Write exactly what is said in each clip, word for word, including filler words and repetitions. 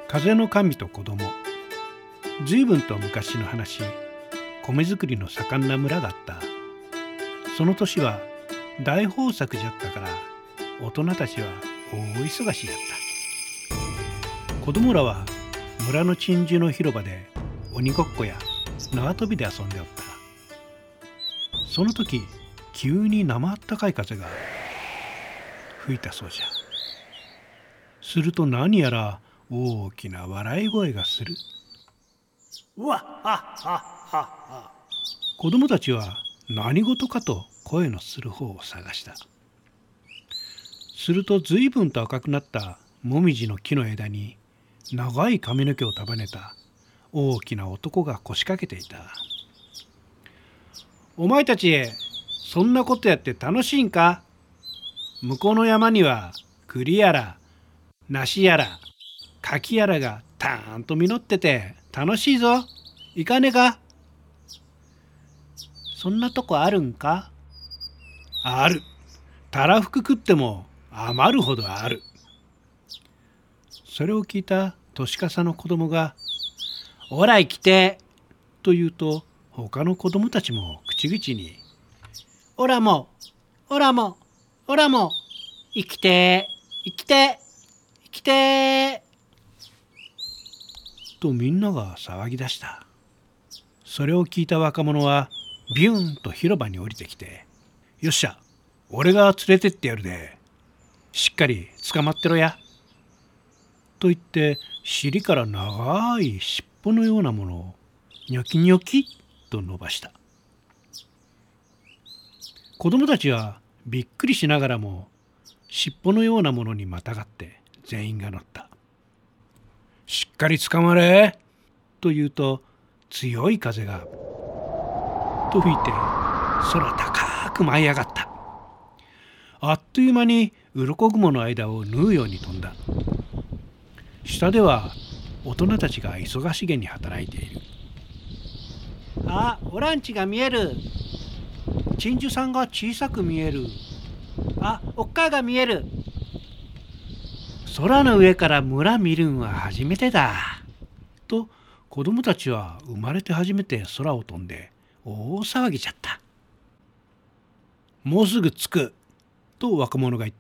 風の神と子供。ずいぶんと昔の話、米作りの盛んな村だった。その年は大豊作じゃったから、大人たちは大忙しだった。子供らは村の鎮守の広場で鬼ごっこや縄跳びで遊んでおった。その時、急に生あったかい風が吹いたそうじゃ。すると何やら大きな笑い声がする。うわっはっはっはっは。子供たちは何事かと声のする方を探した。すると随分と赤くなったもみじの木の枝に長い髪の毛を束ねた大きな男が腰掛けていた。お前たち、そんなことやって楽しいんか？向こうの山には栗やら梨やら柿やらがたーんと実ってて楽しいぞ。行かねえか？そんなとこあるんか？ある。たらふく食っても余るほどある。それを聞いた年笠の子供が、おら生きてと言うと、他の子供たちも口々に、おらもおらもおらも生きて生きて生きてとみんなが騒ぎ出した。それを聞いた若者はビューンと広場に降りてきて、よっしゃ、俺が連れてってやるで、しっかり捕まってろやと言って、尻から長い尻尾のようなものをニョキニョキと伸ばした。子供たちはびっくりしながらも尻尾のようなものにまたがって全員が乗った。しっかり捕まれと言うと、強い風がと吹いて空高く舞い上がった。あっという間に鱗雲の間を縫うように飛んだ。下では大人たちが忙しげに働いている。あ、オランチが見える。鎮守さんが小さく見える。あ、おっかいが見える。空の上から村見るんは初めてだ。と子供たちは生まれて初めて空を飛んで大騒ぎじゃった。もうすぐ着くと若者が言った。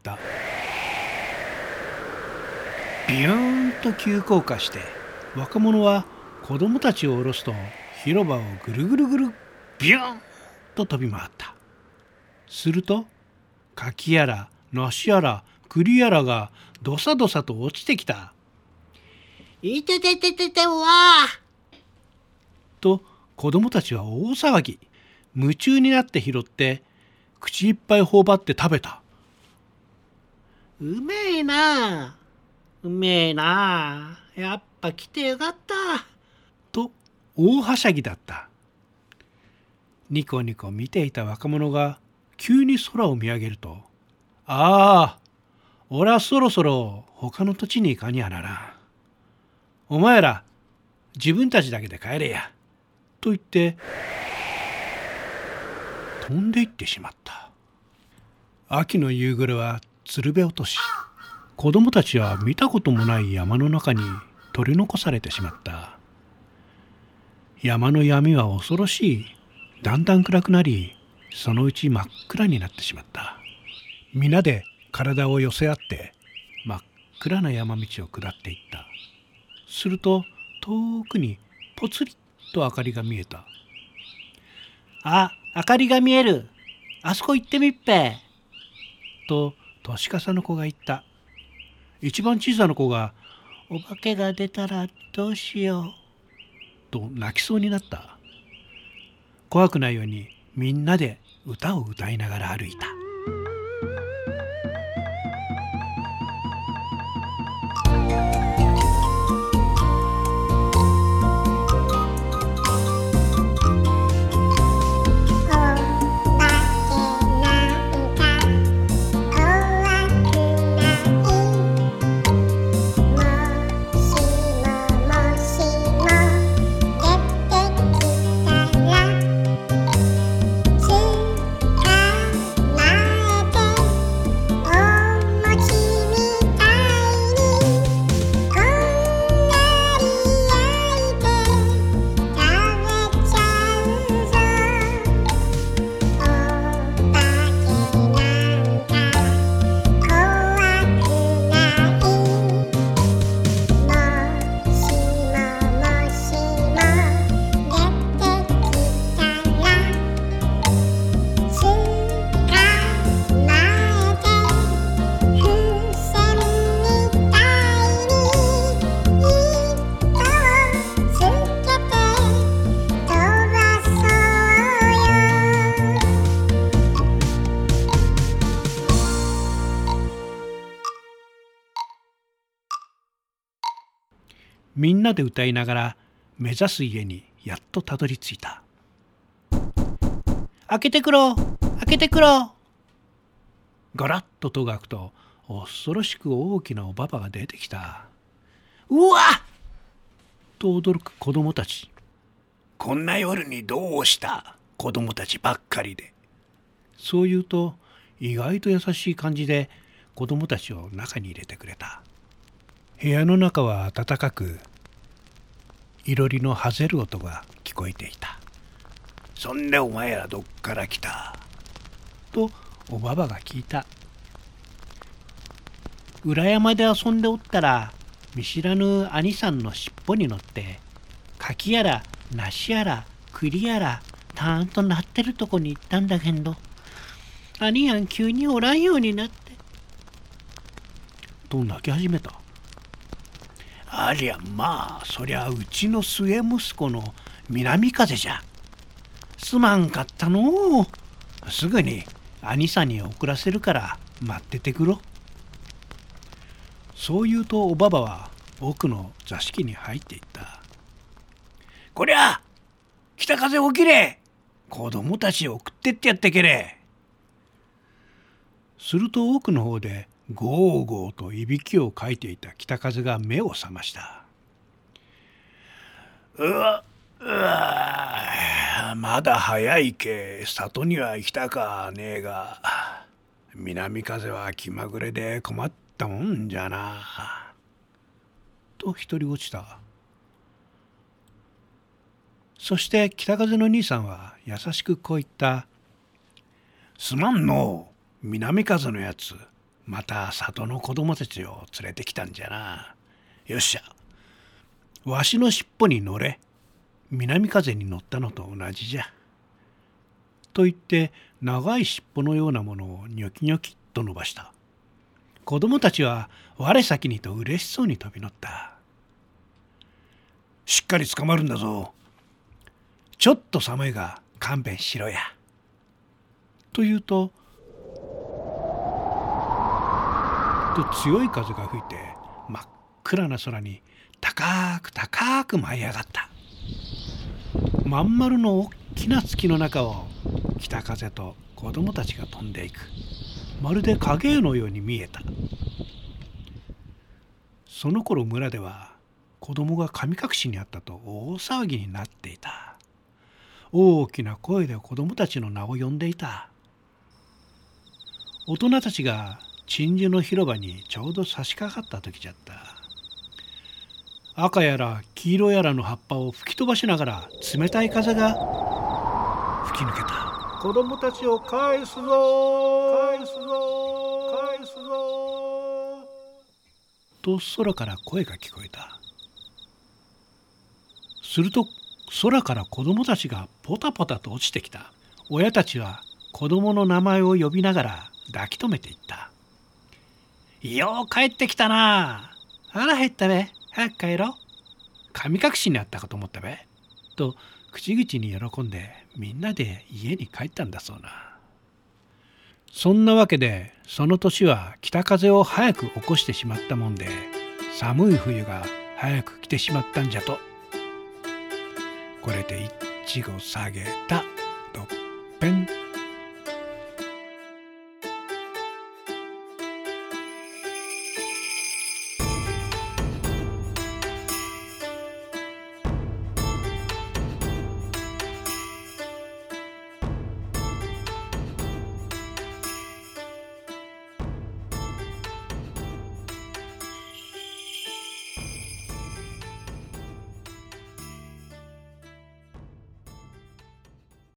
ビューンと急降下して、若者は子供たちを下ろすと広場をぐるぐるぐるビューンと飛び回った。すると柿やら梨やら栗やらがどさどさと落ちてきた。いてててててわーと子供たちは大騒ぎ。夢中になって拾って口いっぱい頬張って食べた。うめえな、うめえな、やっぱ来てよかったと大はしゃぎだった。ニコニコ見ていた若者が急に空を見上げると、ああ、俺はそろそろ他の土地に行かにゃならん。お前ら自分たちだけで帰れやと言って飛んで行ってしまった。秋の夕暮れは鶴瓶落とし、子供たちは見たこともない山の中に取り残されてしまった。山の闇は恐ろしい。だんだん暗くなり、そのうち真っ暗になってしまった。皆で体を寄せ合って真っ暗な山道を下っていった。すると遠くにぽつりと明かりが見えた。あ、明かりが見える。あそこ行ってみっぺ。と年笠の子が言った。一番小さな子が、お化けが出たらどうしようと泣きそうになった。怖くないようにみんなで歌を歌いながら歩いた。 なみんなで歌いながら目指す家にやっとたどり着いた。開けてくろ開けてくろ。ガラッと戸が開くと恐ろしく大きなおばばが出てきた。うわっと驚く子供たち。こんな夜にどうした子供たちばっかりで。そう言うと意外と優しい感じで子供たちを中に入れてくれた。部屋の中は暖かく、いろりのはぜる音が聞こえていた。そんでお前らどっから来たとおばばが聞いた。裏山で遊んでおったら見知らぬ兄さんの尻尾に乗って柿やら梨やら栗やらたーんとなってるとこに行ったんだけど、兄やん急におらんようになってと泣き始めた。ありゃまあそりゃうちの末息子の南風じゃ。すまんかったのう。すぐに兄さんに送らせるから待っててくろ。そう言うとおばばは奥の座敷に入っていった。こりゃ北風起きれ、子供たちを送ってってやってけれ。すると奥の方でゴーゴーといびきをかいていた北風が目を覚ました。うわうわまだ早いけ、里には行きたかねえが、南風は気まぐれで困ったもんじゃな。と独り落ちた。そして北風の兄さんは優しくこう言った。すまんのう、南風のやつ、また里の子供たちを連れてきたんじゃな。よっしゃ、わしの尻尾に乗れ。南風に乗ったのと同じじゃ。と言って長い尻尾のようなものをニョキニョキっと伸ばした。子供たちは我先にと嬉しそうに飛び乗った。しっかり捕まるんだぞ。ちょっと寒いが勘弁しろや。と言うと、と強い風が吹いて真っ暗な空に高く高く舞い上がった。まん丸の大きな月の中を北風と子供たちが飛んでいく。まるで影絵のように見えた。その頃村では子供が神隠しにあったと大騒ぎになっていた。大きな声で子供たちの名を呼んでいた。大人たちが鎮守の広場にちょうど差し掛かった時じゃった。赤やら黄色やらの葉っぱを吹き飛ばしながら冷たい風が吹き抜けた。子供たちを返すぞ返すぞ返すぞと空から声が聞こえた。すると空から子供たちがポタポタと落ちてきた。親たちは子供の名前を呼びながら抱き留めていった。よう帰ってきたな。腹減ったべ。早く帰ろう。神隠しにあったかと思ったべ。と口々に喜んでみんなで家に帰ったんだそうな。そんなわけでその年は北風を早く起こしてしまったもんで、寒い冬が早く来てしまったんじゃと。これで一ちご下げたとっぺん。